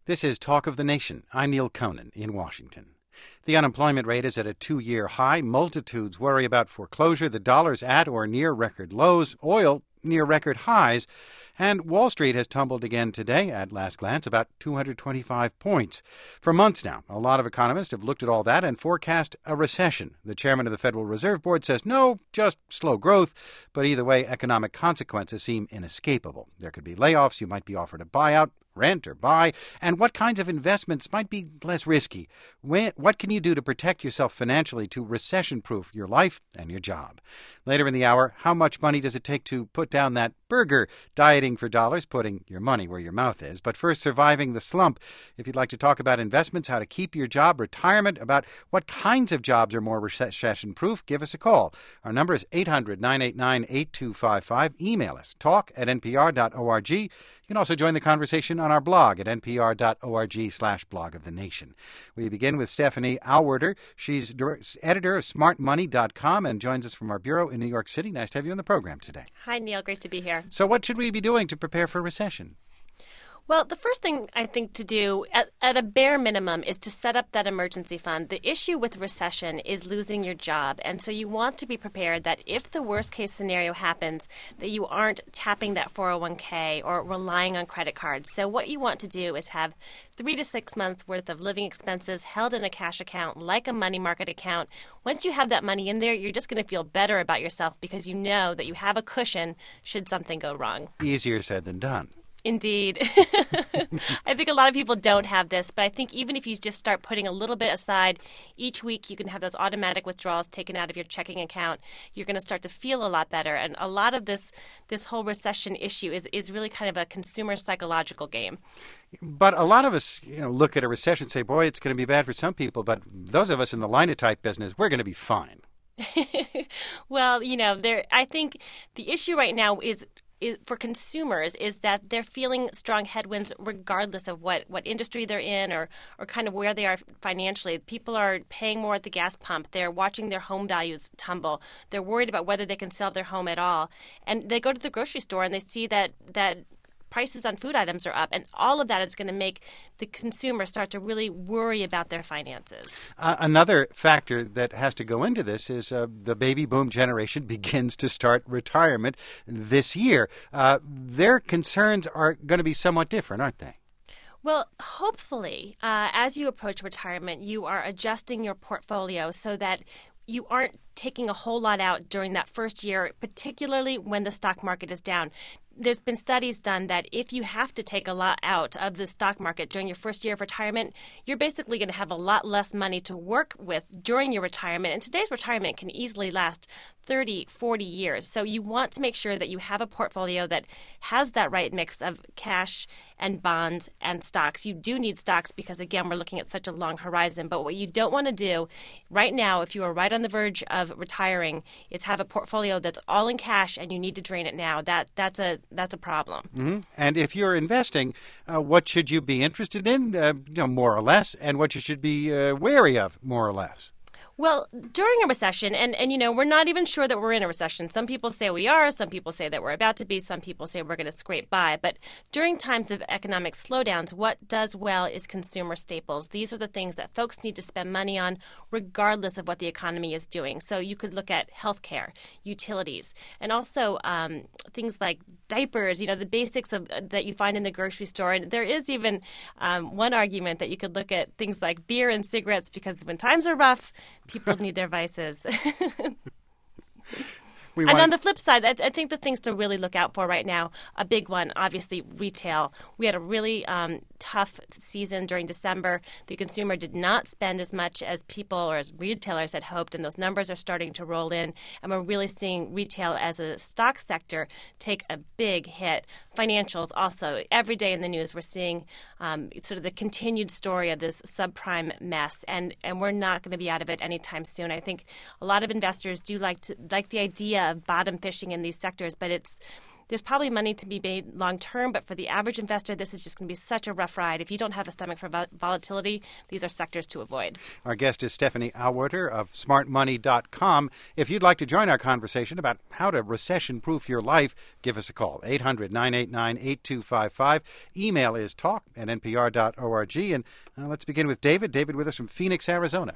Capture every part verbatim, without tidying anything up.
This is Talk of the Nation. I'm Neil Conan in Washington. The unemployment rate is at a two-year high. Multitudes worry about foreclosure. The dollar's at or near record lows. Oil near record highs. And Wall Street has tumbled again today, at last glance, about two hundred twenty-five points. For months now, a lot of economists have looked at all that and forecast a recession. The chairman of the Federal Reserve Board says no, just slow growth. But either way, economic consequences seem inescapable. There could be layoffs. You might be offered a buyout, rent, or buy. And what kinds of investments might be less risky? When, what can you do to protect yourself financially to recession-proof your life and your job? Later in the hour, how much money does it take to put down that burger? Dieting for dollars, putting your money where your mouth is. But first, surviving the slump. If you'd like to talk about investments, how to keep your job, retirement, about what kinds of jobs are more recession-proof, give us a call. Our number is eight hundred, nine eight nine, eight two five five. Email us, talk at n p r dot org. You can also join the conversation on our blog at n p r dot org slash blog of the nation. We begin with Stephanie Auwerter. She's editor of smart money dot com and joins us from our bureau in New York City. Nice to have you on the program today. Hi, Neil. Great to be here. So what should we be doing to prepare for recession? Well, the first thing I think to do at, at a bare minimum is to set up that emergency fund. The issue with recession is losing your job. And so you want to be prepared that if the worst case scenario happens, that you aren't tapping that four oh one k or relying on credit cards. So what you want to do is have three to six months worth of living expenses held in a cash account like a money market account. Once you have that money in there, you're just going to feel better about yourself because you know that you have a cushion should something go wrong. Easier said than done. Indeed. I think a lot of people don't have this, but I think even if you just start putting a little bit aside each week, you can have those automatic withdrawals taken out of your checking account. You're going to start to feel a lot better. And a lot of this this whole recession issue is, is really kind of a consumer psychological game. But a lot of us, you know, look at a recession and say, boy, it's going to be bad for some people. But those of us in the linotype business, we're going to be fine. Well, you know, there. I think the issue right now is Is, for consumers is that they're feeling strong headwinds regardless of what, what industry they're in or, or kind of where they are financially. People are paying more at the gas pump. They're watching their home values tumble. They're worried about whether they can sell their home at all. And they go to the grocery store and they see that that prices on food items are up. And all of that is going to make the consumer start to really worry about their finances. Uh, another factor that has to go into this is uh, the baby boom generation begins to start retirement this year. Uh, their concerns are going to be somewhat different, aren't they? Well, hopefully, uh, as you approach retirement, you are adjusting your portfolio so that you aren't taking a whole lot out during that first year, particularly when the stock market is down. There's been studies done that if you have to take a lot out of the stock market during your first year of retirement, you're basically going to have a lot less money to work with during your retirement. And today's retirement can easily last thirty, forty years. So you want to make sure that you have a portfolio that has that right mix of cash and bonds and stocks. You do need stocks because, again, we're looking at such a long horizon. But what you don't want to do right now, if you are right on the verge of retiring, is have a portfolio that's all in cash and you need to drain it now. That That's a That's a problem. Mm-hmm. And if you're investing, uh, what should you be interested in, uh, you know, more or less, and what you should be uh, wary of, more or less? Well, during a recession, and, and, you know, we're not even sure that we're in a recession. Some people say we are. Some people say that we're about to be. Some people say we're going to scrape by. But during times of economic slowdowns, what does well is consumer staples. These are the things that folks need to spend money on regardless of what the economy is doing. So you could look at healthcare, utilities, and also um, things like diapers, you know, the basics of that you find in the grocery store. And there is even um, one argument that you could look at things like beer and cigarettes because when times are rough, people need their vices. We and want... on the flip side, I, I think the things to really look out for right now, a big one, obviously retail. We had a really um, tough season during December. The consumer did not spend as much as people or as retailers had hoped, and those numbers are starting to roll in. And we're really seeing retail as a stock sector take a big hit. Financials also. Every day in the news, we're seeing um, sort of the continued story of this subprime mess, and, and we're not going to be out of it anytime soon. I think a lot of investors do like to like the idea of bottom fishing in these sectors, but it's there's probably money to be made long term, but for the average investor, this is just going to be such a rough ride. If you don't have a stomach for vol- volatility, these are sectors to avoid. Our guest is Stephanie Auwaerter of smart money dot com. If you'd like to join our conversation about how to recession-proof your life, give us a call, eight hundred, nine eight nine, eight two five five. Email is talk at n p r dot org. And uh, let's begin with David. David with us from Phoenix, Arizona.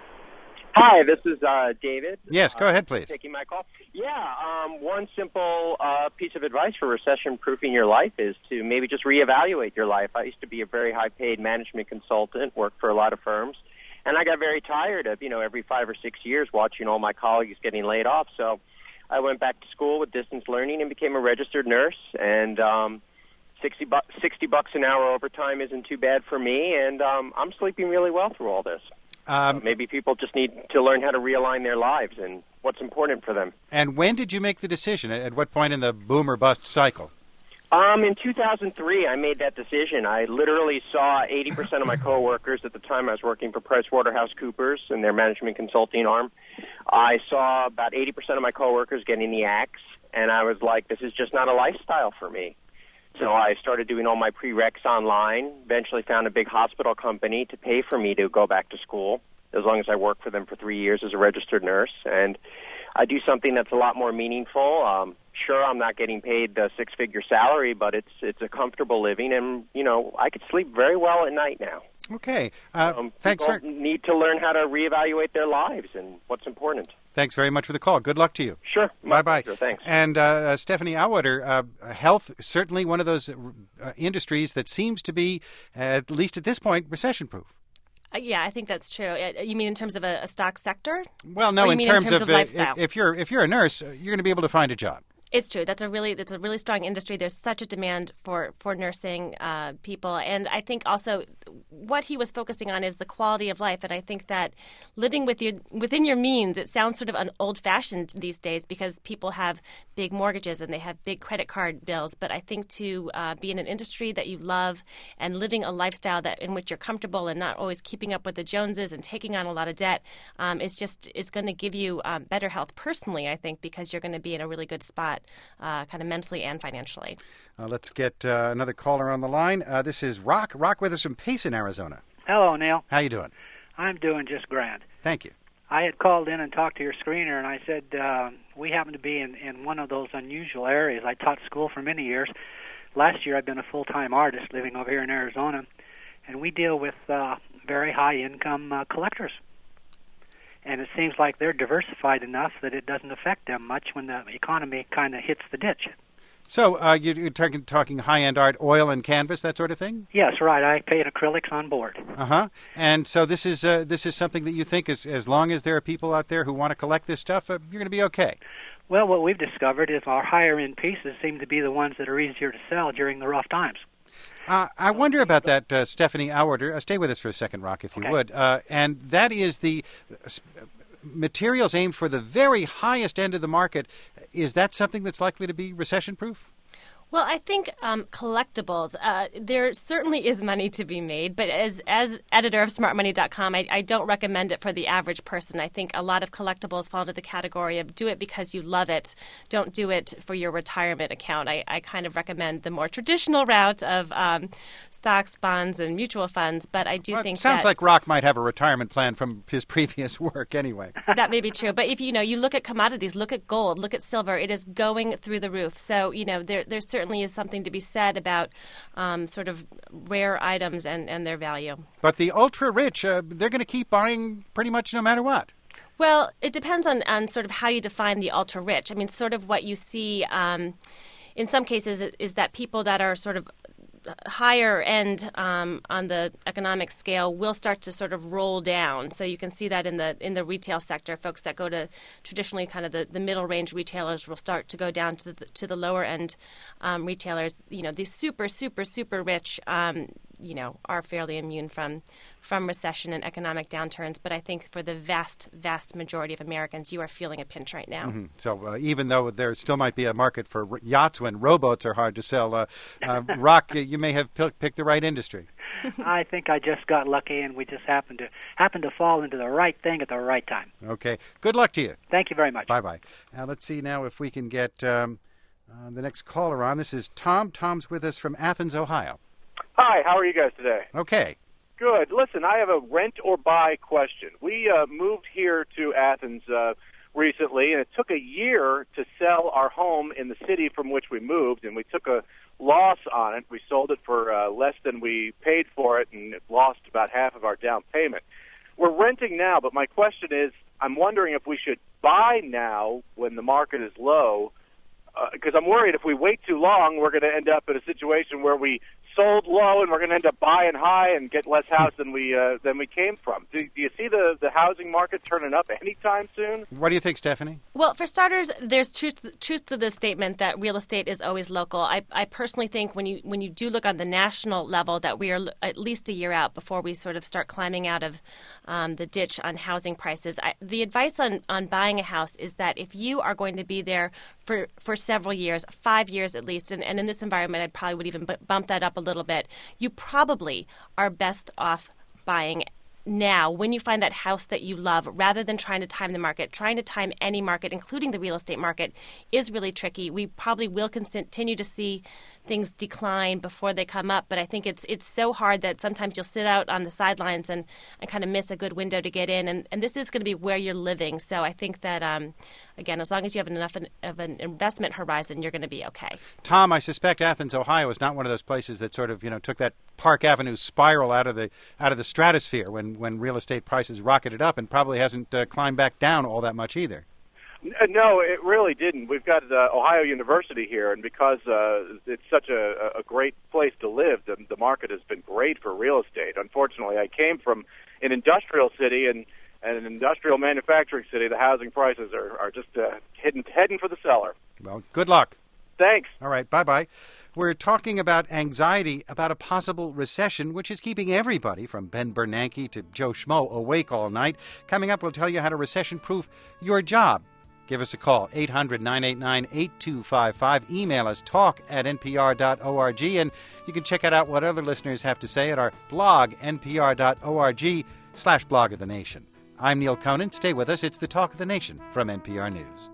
Hi, this is uh, David. Yes, go uh, ahead, please. Taking my call. Yeah, um, one simple uh, piece of advice for recession-proofing your life is to maybe just reevaluate your life. I used to be a very high-paid management consultant, worked for a lot of firms, and I got very tired of, you know, every five or six years watching all my colleagues getting laid off. So I went back to school with distance learning and became a registered nurse, and um, sixty, bu- sixty bucks an hour overtime isn't too bad for me, and um, I'm sleeping really well through all this. Um, uh, maybe people just need to learn how to realign their lives and what's important for them. And when did you make the decision? At what point in the boom or bust cycle? Um, in two thousand three, I made that decision. I literally saw eighty percent of my coworkers at the time. I was working for PricewaterhouseCoopers and their management consulting arm. I saw about eighty percent of my coworkers getting the axe, and I was like, this is just not a lifestyle for me. So I started doing all my prereqs online, eventually found a big hospital company to pay for me to go back to school, as long as I worked for them for three years as a registered nurse. And I do something that's a lot more meaningful. Um, sure, I'm not getting paid the six-figure salary, but it's it's a comfortable living, and, you know, I could sleep very well at night now. Okay. Uh, um, thanks people for... need to learn how to reevaluate their lives and what's important. Thanks very much for the call. Good luck to you. Sure. Bye-bye. Pleasure. Thanks. And uh, Stephanie Auwaerter, uh, health, certainly one of those uh, industries that seems to be, uh, at least at this point, recession-proof. Uh, yeah, I think that's true. Uh, you mean in terms of a, a stock sector? Well, no, in in terms, terms of, of, of uh, lifestyle. If, if you're if you're a nurse, you're going to be able to find a job. It's true. That's a really that's a really strong industry. There's such a demand for for nursing uh, people, and I think also what he was focusing on is the quality of life. And I think that living with you within your means, it sounds sort of an old-fashioned these days because people have big mortgages and they have big credit card bills. But I think to uh, be in an industry that you love and living a lifestyle that in which you're comfortable and not always keeping up with the Joneses and taking on a lot of debt um, is just is going to give you um, better health personally. I think because you're going to be in a really good spot. Uh, kind of mentally and financially. Uh, let's get uh, another caller on the line. Uh, this is Rock. Rock with us from Payson, Arizona. Hello, Neil. How you doing? I'm doing just grand. Thank you. I had called in and talked to your screener, and I said uh, we happen to be in, in one of those unusual areas. I taught school for many years. Last year I've been a full-time artist living over here in Arizona, and we deal with uh, very high-income uh, collectors. And it seems like they're diversified enough that it doesn't affect them much when the economy kind of hits the ditch. So uh, you're talking, talking high-end art, oil and canvas, that sort of thing? Yes, right. I paint acrylics on board. Uh-huh. And so this is uh, this is something that you think, is, as long as there are people out there who want to collect this stuff, uh, you're going to be okay? Well, what we've discovered is our higher-end pieces seem to be the ones that are easier to sell during the rough times. Uh, I wonder about that, uh, Stephanie Auwaerter. Uh, stay with us for a second, Rock, if you okay. would. Uh, and that is the uh, materials aimed for the very highest end of the market. Is that something that's likely to be recession-proof? Well, I think um, collectibles, uh, there certainly is money to be made, but as as editor of smart money dot com, I, I don't recommend it for the average person. I think a lot of collectibles fall into the category of do it because you love it, don't do it for your retirement account. I, I kind of recommend the more traditional route of um, stocks, bonds, and mutual funds, but I do well, think it sounds that, like Rock might have a retirement plan from his previous work anyway. That may be true, but if you know, you look at commodities, look at gold, look at silver, it is going through the roof. So, you know, there there's certainly is something to be said about um, sort of rare items and, and their value. But the ultra-rich, uh, they're going to keep buying pretty much no matter what. Well, it depends on, on sort of how you define the ultra-rich. I mean, sort of what you see um, in some cases is that people that are sort of higher end um, on the economic scale will start to sort of roll down. So you can see that in the in the retail sector, folks that go to traditionally kind of the, the middle range retailers will start to go down to the to the lower end um, retailers. You know, these super super super rich, um, you know, are fairly immune from from recession and economic downturns. But I think for the vast vast majority of Americans, you are feeling a pinch right now. Mm-hmm. So uh, even though there still might be a market for r- yachts when rowboats are hard to sell, uh, uh, Rock, you may have p- picked the right industry. I think I just got lucky, and we just happened to happened to fall into the right thing at the right time. Okay. Good luck to you. Thank you very much. Bye-bye. Now, let's see now if we can get um, Uh, the next caller on, this is Tom. Tom's with us from Athens, Ohio. Hi, how are you guys today? Okay. Good. Listen, I have a rent or buy question. We uh, moved here to Athens uh, recently, and it took a year to sell our home in the city from which we moved, and we took a loss on it. We sold it for uh, less than we paid for it, and it lost about half of our down payment. We're renting now, but my question is, I'm wondering if we should buy now when the market is low, because uh, I'm worried if we wait too long, we're going to end up in a situation where we sold low and we're going to end up buying high and get less house than we uh, than we came from. Do, do you see the, the housing market turning up anytime soon? What do you think, Stephanie? Well, for starters, there's truth, truth to the statement that real estate is always local. I, I personally think when you when you do look on the national level that we are at least a year out before we sort of start climbing out of um, the ditch on housing prices. I, the advice on, on buying a house is that if you are going to be there for, for several years, five years at least, and, and in this environment I probably would even b- bump that up a little bit, you probably are best off buying now when you find that house that you love rather than trying to time the market. Trying to time any market, including the real estate market, is really tricky. We probably will continue to see things decline before they come up, but I think it's it's so hard that sometimes you'll sit out on the sidelines and, and kind of miss a good window to get in, and, and this is going to be where you're living. So I think that, um, again, as long as you have enough of an investment horizon, you're going to be okay. Tom, I suspect Athens, Ohio is not one of those places that sort of, you know, took that Park Avenue spiral out of the out of the stratosphere when, when real estate prices rocketed up, and probably hasn't uh, climbed back down all that much either. No, it really didn't. We've got uh, Ohio University here, and because uh, it's such a, a great place to live, the, the market has been great for real estate. Unfortunately, I came from an industrial city and, and an industrial manufacturing city. The housing prices are, are just uh, heading, heading for the cellar. Well, good luck. Thanks. All right, bye-bye. We're talking about anxiety about a possible recession, which is keeping everybody from Ben Bernanke to Joe Schmo awake all night. Coming up, we'll tell you how to recession-proof your job. Give us a call, eight hundred, nine eight nine, eight two five five. Email us, talk at n p r dot org. And you can check out what other listeners have to say at our blog, n p r dot org slash blog of the nation. I'm Neil Conan. Stay with us. It's the Talk of the Nation from N P R News.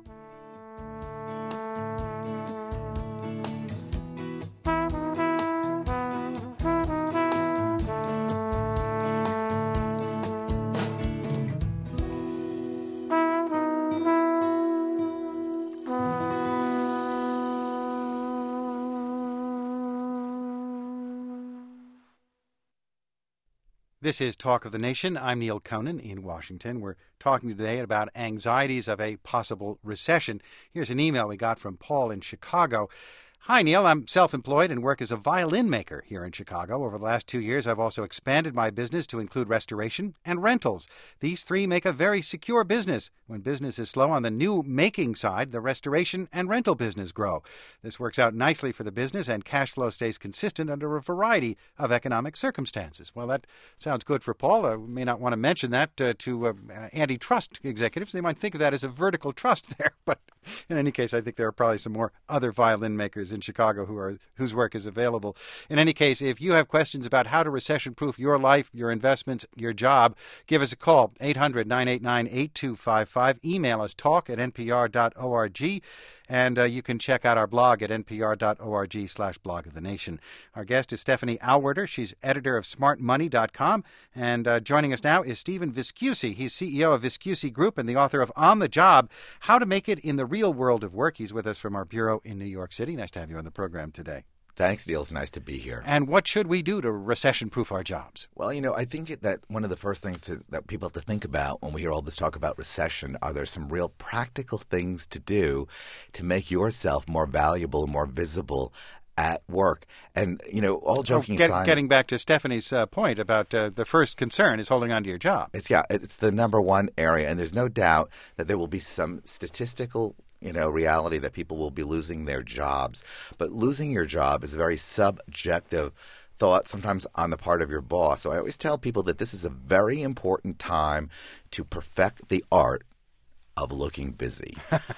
This is Talk of the Nation. I'm Neil Conan in Washington. We're talking today about anxieties of a possible recession. Here's an email we got from Paul in Chicago. Hi, Neil. I'm self-employed and work as a violin maker here in Chicago. Over the last two years, I've also expanded my business to include restoration and rentals. These three make a very secure business. When business is slow on the new making side, the restoration and rental business grow. This works out nicely for the business, and cash flow stays consistent under a variety of economic circumstances. Well, that sounds good for Paul. I may not want to mention that uh, to uh, antitrust executives. They might think of that as a vertical trust there. But in any case, I think there are probably some more other violin makers in Chicago who are whose work is available. In any case, if you have questions about how to recession-proof your life, your investments, your job, give us a call, eight hundred, nine eight nine, eight two five five. Email us, talk at n p r dot org. And uh, you can check out our blog at n p r dot org slash blog of the nation. Our guest is Stephanie Auwerter. She's editor of smart money dot com. And uh, joining us now is Stephen Viscusi. He's C E O of Viscusi Group and the author of On the Job, How to Make It in the Real World of Work. He's with us from our bureau in New York City. Nice to have you on the program today. Thanks, Neil. It's nice to be here. And what should we do to recession-proof our jobs? Well, you know, I think that one of the first things to, that people have to think about when we hear all this talk about recession are there some real practical things to do to make yourself more valuable and more visible at work. And, you know, all joking oh, get, aside. Getting back to Stephanie's uh, point about uh, the first concern is holding on to your job. It's, yeah, it's the number one area. And there's no doubt that there will be some statistical you know, reality that people will be losing their jobs. But losing your job is a very subjective thought, sometimes on the part of your boss. So I always tell people that this is a very important time to perfect the art of looking busy.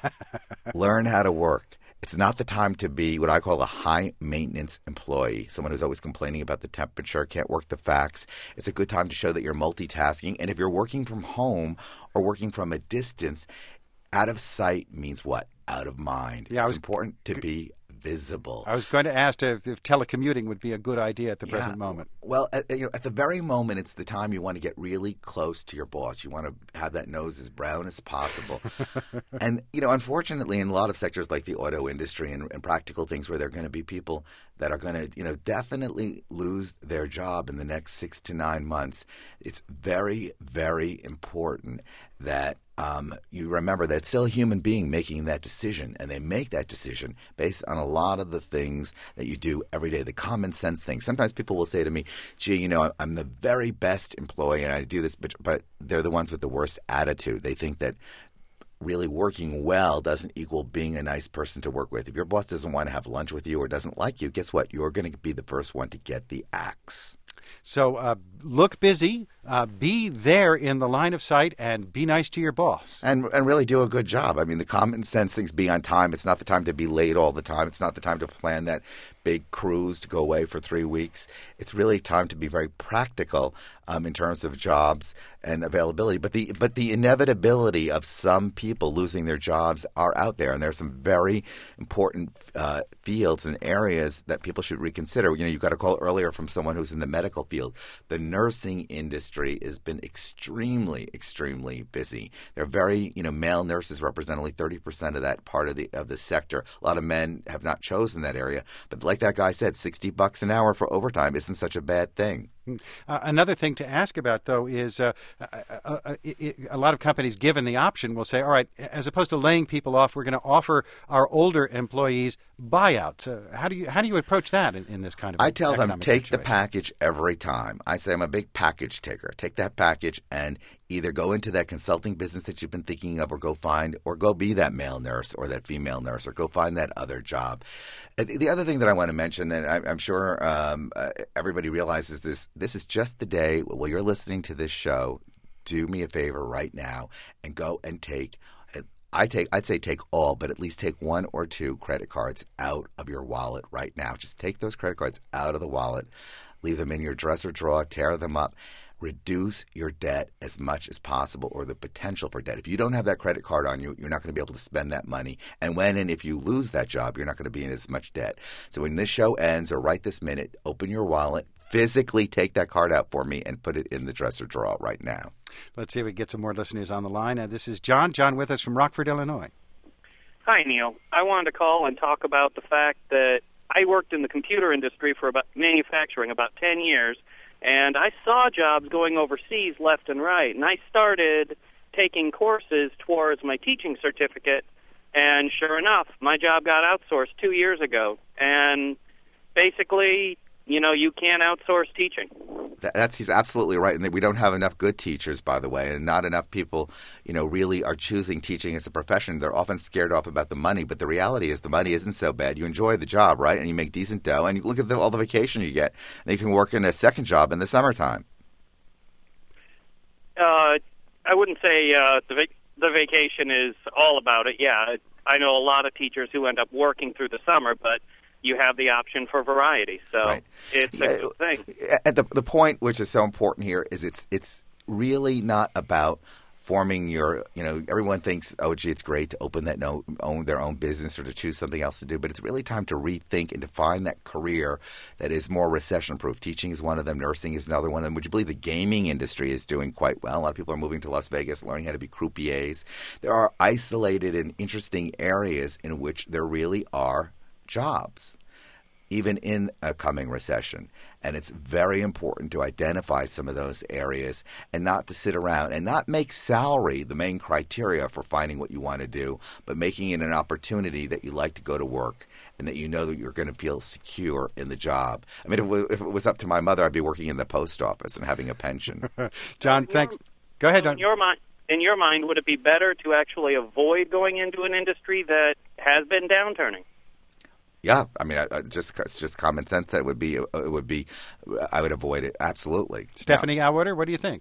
Learn how to work. It's not the time to be what I call a high-maintenance employee, someone who's always complaining about the temperature, can't work the facts. It's a good time to show that you're multitasking. And if you're working from home or working from a distance, out of sight means what? out of mind. Yeah, it's was, important to be visible. I was going to ask if, if telecommuting would be a good idea at the yeah. present moment. Well, at, you know, at the very moment, it's the time you want to get really close to your boss. You want to have that nose as brown as possible. And, you know, unfortunately, in a lot of sectors like the auto industry and, and practical things where there are going to be people that are going to, you know, definitely lose their job in the next six to nine months, it's very, very important that um, you remember that it's still a human being making that decision, and they make that decision based on a lot of the things that you do every day, the common sense things. Sometimes people will say to me, gee, you know, I'm the very best employee and I do this, but, but they're the ones with the worst attitude. They think that really working well doesn't equal being a nice person to work with. If your boss doesn't want to have lunch with you or doesn't like you, guess what? You're going to be the first one to get the axe. So uh, look busy, uh, be there in the line of sight, and be nice to your boss. And and really do a good job. I mean, the common sense things, be on time. It's not the time to be late all the time. It's not the time to plan that big cruise to go away for three weeks. It's really time to be very practical um, in terms of jobs and availability. But the but the inevitability of some people losing their jobs are out there, and there are some very important uh, fields and areas that people should reconsider. You know, you got a call earlier from someone who's in the medical field. The nursing industry has been extremely, extremely busy. There are very, you know, male nurses represent only thirty percent of that part of the of the sector. A lot of men have not chosen that area, but like that guy said, sixty bucks an hour for overtime isn't such a bad thing. Uh, another thing to ask about, though, is uh, uh, uh, uh, it, it, a lot of companies, given the option, will say, all right, as opposed to laying people off, we're going to offer our older employees buyouts. Uh, how do you how do you approach that in, in this kind of I tell them, take situation? the package every time. I say I'm a big package taker. Take that package and either go into that consulting business that you've been thinking of or go find or go be that male nurse or that female nurse or go find that other job. The other thing that I want to mention, and I'm sure um, uh, everybody realizes this, this is just the day while you're listening to this show. Do me a favor right now and go and take I take I'd say take all, but at least take one or two credit cards out of your wallet right now. Just take those credit cards out of the wallet, leave them in your dresser drawer, tear them up. Reduce your debt as much as possible, or the potential for debt. If you don't have that credit card on you, you're not going to be able to spend that money. And when and if you lose that job, you're not going to be in as much debt. So when this show ends or right this minute, open your wallet, physically take that card out for me and put it in the dresser drawer right now. Let's see if we can get some more listeners on the line. Uh, this is John. John with us from Rockford, Illinois. Hi, Neil. I wanted to call and talk about the fact that I worked in the computer industry for about manufacturing about ten years. And I saw jobs going overseas left and right. And I started taking courses towards my teaching certificate. And sure enough, my job got outsourced two years ago. And basically, you know, you can't outsource teaching. That's he's absolutely right, and we don't have enough good teachers, by the way, and not enough people, you know, really are choosing teaching as a profession. They're often scared off about the money, but the reality is the money isn't so bad. You enjoy the job, right, and you make decent dough, and you look at the, all the vacation you get, and you can work in a second job in the summertime. Uh, I wouldn't say uh, the vac- the vacation is all about it. Yeah, I know a lot of teachers who end up working through the summer, but you have the option for variety, so right. It's a yeah, good thing. At the the point which is so important here is it's it's really not about forming your, you know, everyone thinks, oh, gee, it's great to open that no, own their own business or to choose something else to do, but it's really time to rethink and to find that career that is more recession-proof. Teaching is one of them. Nursing is another one of them. Would you believe the gaming industry is doing quite well? A lot of people are moving to Las Vegas, learning how to be croupiers. There are isolated and interesting areas in which there really are jobs, even in a coming recession. And it's very important to identify some of those areas and not to sit around and not make salary the main criteria for finding what you want to do, but making it an opportunity that you like to go to work and that you know that you're going to feel secure in the job. I mean, if it was up to my mother, I'd be working in the post office and having a pension. John, thanks. Go ahead, John. In your mind, in your mind, would it be better to actually avoid going into an industry that has been downturning? Yeah, I mean, I, I just it's just common sense that it would be it would be I would avoid it absolutely. Stephanie yeah. Auwaerter, what do you think?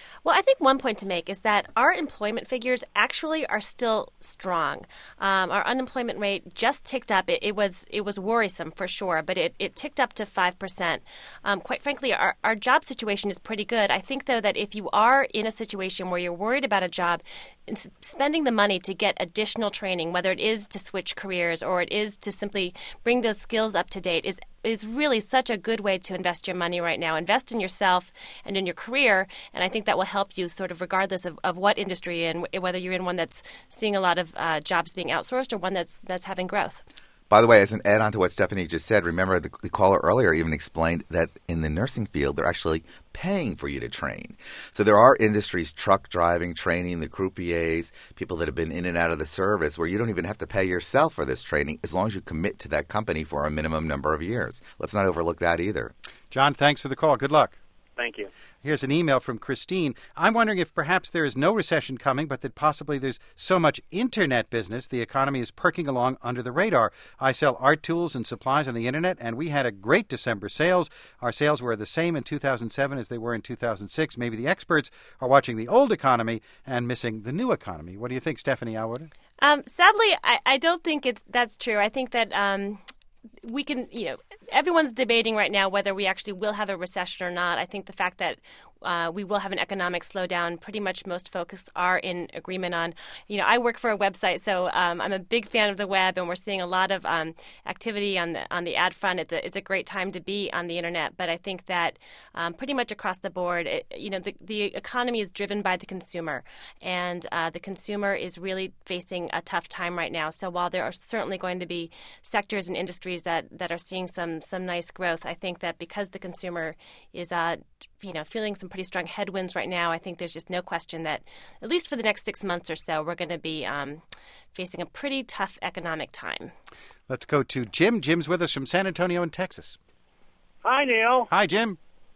Well, I think one point to make is that our employment figures actually are still strong. Um, our unemployment rate just ticked up. It, it was it was worrisome for sure, but it, it ticked up to five percent. Um, quite frankly, our, our job situation is pretty good. I think, though, that if you are in a situation where you're worried about a job, spending the money to get additional training, whether it is to switch careers or it is to simply bring those skills up to date, is is really such a good way to invest your money right now. Invest in yourself and in your career, and I think that will help you sort of regardless of, of what industry you're in, whether you're in one that's seeing a lot of uh, jobs being outsourced or one that's that's having growth. By the way, as an add-on to what Stephanie just said, remember the, the caller earlier even explained that in the nursing field, they're actually paying for you to train. So there are industries, truck driving, training, the croupiers, people that have been in and out of the service, where you don't even have to pay yourself for this training as long as you commit to that company for a minimum number of years. Let's not overlook that either. John, thanks for the call. Good luck. Thank you. Here's an email from Christine. I'm wondering if perhaps there is no recession coming, but that possibly there's so much Internet business, the economy is perking along under the radar. I sell art tools and supplies on the Internet, and we had a great December sales. Our sales were the same in two thousand seven as they were in two thousand six. Maybe the experts are watching the old economy and missing the new economy. What do you think, Stephanie Alwood? Um, sadly, I, I don't think it's that's true. I think that um, we can, you know, everyone's debating right now whether we actually will have a recession or not. I think the fact that uh, we will have an economic slowdown, pretty much most folks are in agreement on. You know, I work for a website, so um, I'm a big fan of the web, and we're seeing a lot of um, activity on the on the ad front. It's a it's a great time to be on the internet, but I think that um, pretty much across the board, it, you know, the the economy is driven by the consumer, and uh, the consumer is really facing a tough time right now. So while there are certainly going to be sectors and industries that, that are seeing some some nice growth, I think that because the consumer is uh, you know feeling some pretty strong headwinds right now, I think there's just no question that at least for the next six months or so, we're going to be um, facing a pretty tough economic time. Let's go to Jim. Jim's with us from San Antonio in Texas. Hi, Neil. Hi, Jim.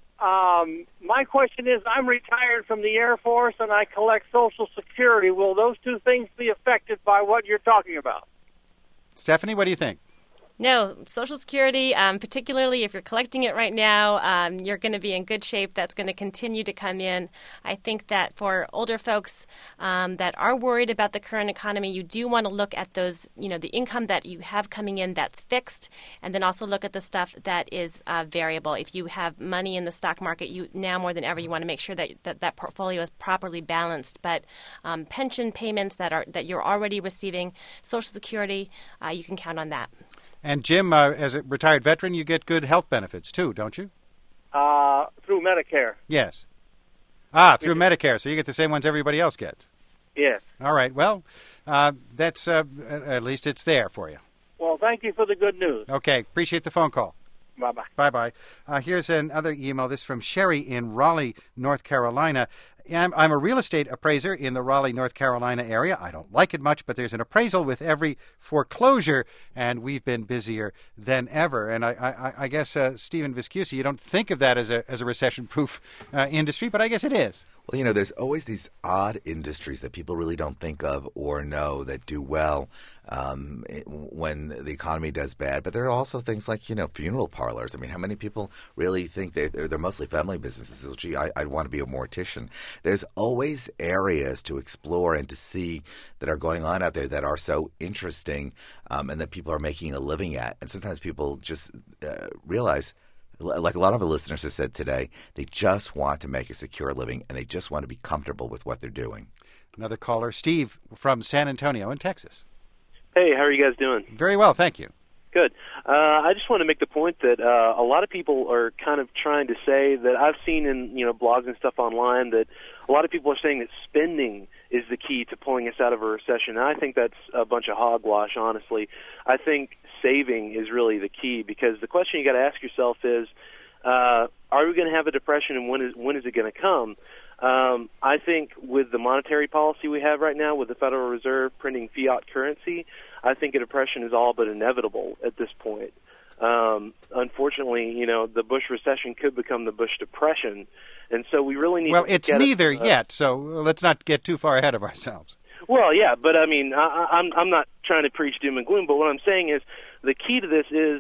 Um, my question is, I'm retired from the Air Force and I collect Social Security. Will those two things be affected by what you're talking about? Stephanie, what do you think? No, Social Security, um, particularly if you're collecting it right now, um, you're going to be in good shape. That's going to continue to come in. I think that for older folks um, that are worried about the current economy, you do want to look at those, you know, the income that you have coming in that's fixed, and then also look at the stuff that is uh, variable. If you have money in the stock market, you now more than ever, you want to make sure that that, that portfolio is properly balanced. But um, pension payments that are that you're already receiving, Social Security, uh, you can count on that. And Jim, uh, as a retired veteran, you get good health benefits too, don't you? Uh, through Medicare. Yes. Ah, through Medicare. So you get the same ones everybody else gets. Yes. All right. Well, uh, that's uh, at least it's there for you. Well, thank you for the good news. Okay. Appreciate the phone call. Bye-bye. Bye-bye. Uh, here's another email. This is from Sherry in Raleigh, North Carolina. I'm, I'm a real estate appraiser in the Raleigh, North Carolina area. I don't like it much, but there's an appraisal with every foreclosure, and we've been busier than ever. And I, I, I guess, uh, Stephen Viscusi, you don't think of that as a as a recession-proof uh, industry, but I guess it is. Well, you know, there's always these odd industries that people really don't think of or know that do well um, when the economy does bad. But there are also things like, you know, funeral parlors. I mean, how many people really think they, they're, they're mostly family businesses? So, gee, I, I'd want to be a mortician. There's always areas to explore and to see that are going on out there that are so interesting um, and that people are making a living at. And sometimes people just uh, realize, like a lot of our listeners have said today, they just want to make a secure living and they just want to be comfortable with what they're doing. Another caller, Steve from San Antonio in Texas. Hey, how are you guys doing? Very well, thank you. Good. Uh, I just want to make the point that uh, a lot of people are kind of trying to say that I've seen in you know blogs and stuff online that a lot of people are saying that spending is the key to pulling us out of a recession. And I think that's a bunch of hogwash, honestly. I think saving is really the key, because the question you got to ask yourself is, uh, are we going to have a depression, and when is when is it going to come? Um, I think with the monetary policy we have right now, with the Federal Reserve printing fiat currency, I think a depression is all but inevitable at this point. Um, unfortunately, you know, the Bush recession could become the Bush depression, and so we really need well, to... Well, it's neither uh, yet, so let's not get too far ahead of ourselves. Well, yeah, but I mean, I, I'm I'm not trying to preach doom and gloom, but what I'm saying is the key to this is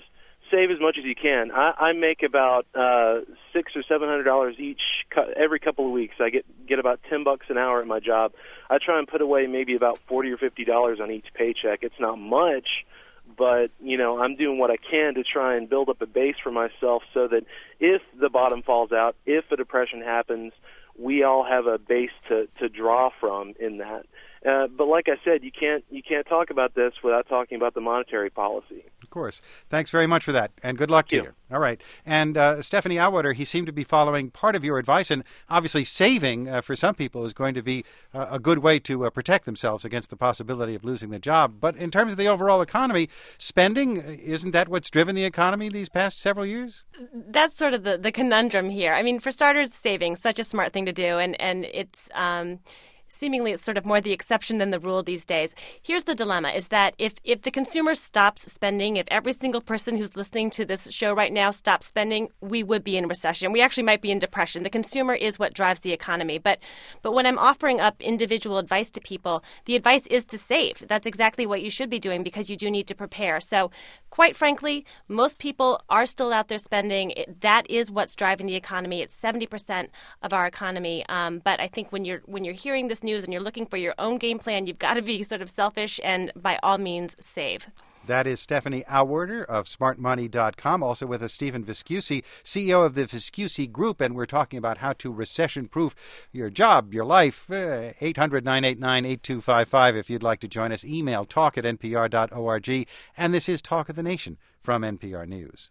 save as much as you can. I, I make about uh, six or seven hundred dollars each cu- every couple of weeks. I get get about ten bucks an hour at my job. I try and put away maybe about forty or fifty dollars on each paycheck. It's not much, but you know I'm doing what I can to try and build up a base for myself so that if the bottom falls out, if a depression happens, we all have a base to to draw from in that. Uh, but like I said, you can't you can't talk about this without talking about the monetary policy. Of course. Thanks very much for that, and good luck to Yeah. you. All right. And uh, Stephanie Auwaerter, he seemed to be following part of your advice, and obviously saving uh, for some people is going to be uh, a good way to uh, protect themselves against the possibility of losing the job. But in terms of the overall economy, spending, isn't that what's driven the economy these past several years? That's sort of the, the conundrum here. I mean, for starters, saving, such a smart thing to do, and, and it's... Um, Seemingly, it's sort of more the exception than the rule these days. Here's the dilemma, is that if, if the consumer stops spending, if every single person who's listening to this show right now stops spending, we would be in recession. We actually might be in depression. The consumer is what drives the economy. But but when I'm offering up individual advice to people, the advice is to save. That's exactly what you should be doing because you do need to prepare. So quite frankly, most people are still out there spending. It, that is what's driving the economy. It's seventy percent of our economy. Um, but I think when you're when you're hearing this news and you're looking for your own game plan, you've got to be sort of selfish and by all means save. That is Stephanie Auwaerter of smart money dot com. Also with us, Stephen Viscusi, C E O of the Viscusi Group, and we're talking about how to recession-proof your job, your life. Uh, eight hundred, nine eight nine, eight two five five if you'd like to join us. Email talk at n p r dot org. And this is Talk of the Nation from N P R News.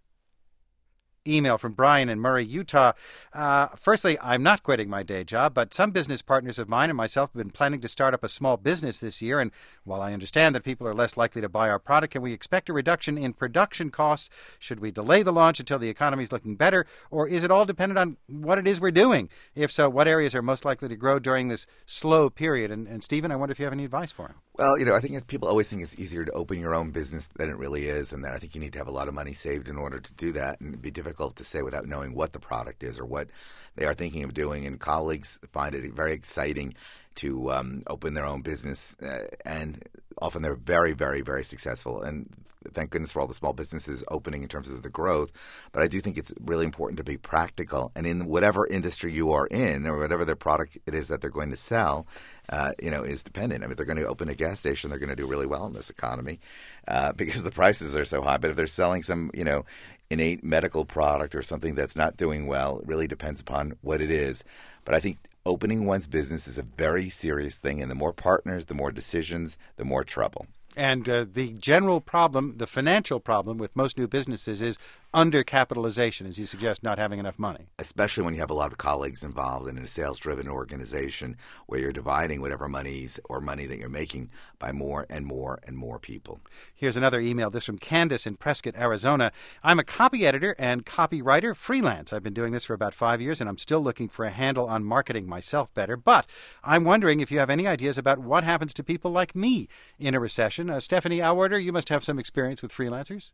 Email from Brian in Murray, Utah. Uh, firstly, I'm not quitting my day job, but some business partners of mine and myself have been planning to start up a small business this year. And while I understand that people are less likely to buy our product, can we expect a reduction in production costs? Should we delay the launch until the economy is looking better? Or is it all dependent on what it is we're doing? If so, what areas are most likely to grow during this slow period? And, and Stephen, I wonder if you have any advice for him. Well, you know, I think people always think it's easier to open your own business than it really is, and that I think you need to have a lot of money saved in order to do that, and it'd be difficult to say without knowing what the product is or what they are thinking of doing. And colleagues find it very exciting to um, open their own business, uh, and often they're very, very, very successful. And thank goodness for all the small businesses opening in terms of the growth. But I do think it's really important to be practical. And in whatever industry you are in or whatever their product it is that they're going to sell, uh, you know, is dependent. I mean, if they're going to open a gas station, they're going to do really well in this economy uh, because the prices are so high. But if they're selling some, you know, innate medical product or something that's not doing well, it really depends upon what it is. But I think opening one's business is a very serious thing. And the more partners, the more decisions, the more trouble. And uh, the general problem, the financial problem with most new businesses is undercapitalization, as you suggest, not having enough money. Especially when you have a lot of colleagues involved in a sales-driven organization where you're dividing whatever monies or money that you're making by more and more and more people. Here's another email, this from Candace in Prescott, Arizona. I'm a copy editor and copywriter freelance. I've been doing this for about five years, and I'm still looking for a handle on marketing myself better. But I'm wondering if you have any ideas about what happens to people like me in a recession. Uh, Stephanie Auwaerter, you must have some experience with freelancers.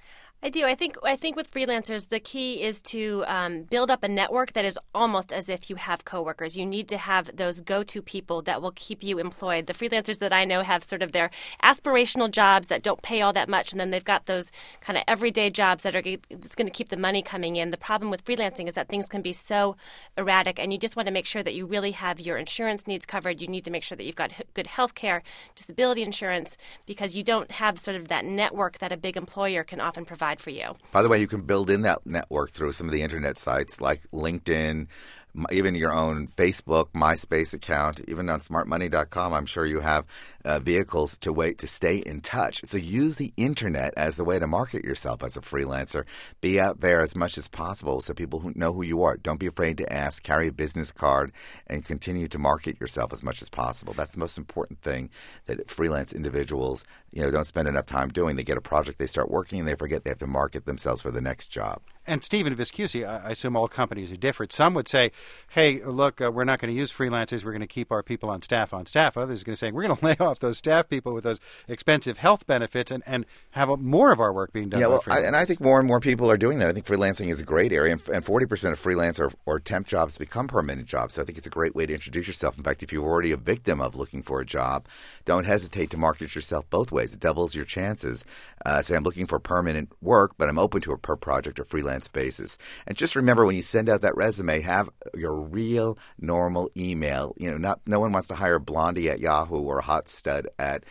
I do. I think I think with freelancers, the key is to um, build up a network that is almost as if you have coworkers. You need to have those go-to people that will keep you employed. The freelancers that I know have sort of their aspirational jobs that don't pay all that much, and then they've got those kind of everyday jobs that are just going to keep the money coming in. The problem with freelancing is that things can be so erratic, and you just want to make sure that you really have your insurance needs covered. You need to make sure that you've got good health care, disability insurance, because you don't have sort of that network that a big employer can often provide for you. By the way, you can build in that network through some of the internet sites like LinkedIn, even your own Facebook, MySpace account, even on smart money dot com. I'm sure you have uh, vehicles to wait to stay in touch. So use the internet as the way to market yourself as a freelancer. Be out there as much as possible so people who know who you are. Don't be afraid to ask. Carry a business card and continue to market yourself as much as possible. That's the most important thing that freelance individuals, you know, don't spend enough time doing. They get a project, they start working, and they forget they have to market themselves for the next job. And Stephen Viscusi, I assume all companies are different. Some would say, hey, look, uh, we're not going to use freelancers. We're going to keep our people on staff on staff. Others are going to say, we're going to lay off those staff people with those expensive health benefits and, and have a, more of our work being done yeah, by well, freelancers. I, and I think more and more people are doing that. I think freelancing is a great area, and, and forty percent of freelance or, or temp jobs become permanent jobs. So I think it's a great way to introduce yourself. In fact, if you're already a victim of looking for a job, don't hesitate to market yourself both ways. ways. It doubles your chances. Uh, say, I'm looking for permanent work, but I'm open to a per project or freelance basis. And just remember, when you send out that resume, have your real, normal email. You know, not no one wants to hire Blondie at Yahoo or a hot stud at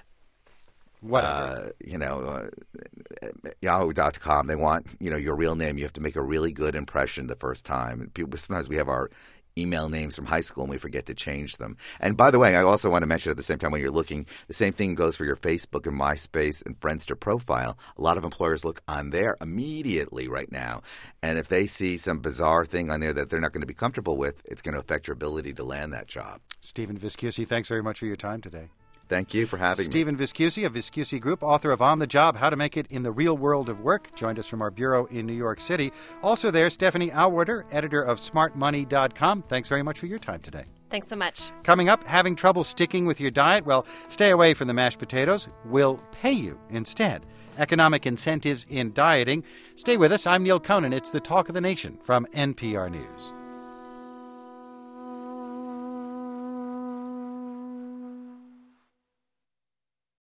Uh, you know, uh, yahoo dot com. They want, you know, your real name. You have to make a really good impression the first time. People, sometimes we have our email names from high school and we forget to change them. And by the way, I also want to mention at the same time, when you're looking, the same thing goes for your Facebook and MySpace and Friendster profile. A lot of employers look on there immediately right now. And if they see some bizarre thing on there that they're not going to be comfortable with, it's going to affect your ability to land that job. Stephen Viscusi, thanks very much for your time today. Thank you for having Stephen me. Stephen Viscusi of Viscusi Group, author of On the Job, How to Make It in the Real World of Work, joined us from our bureau in New York City. Also there, Stephanie Auwaerter, editor of smart money dot com. Thanks very much for your time today. Thanks so much. Coming up, having trouble sticking with your diet? Well, stay away from the mashed potatoes. We'll pay you instead. Economic incentives in dieting. Stay with us. I'm Neil Conan. It's the Talk of the Nation from N P R News.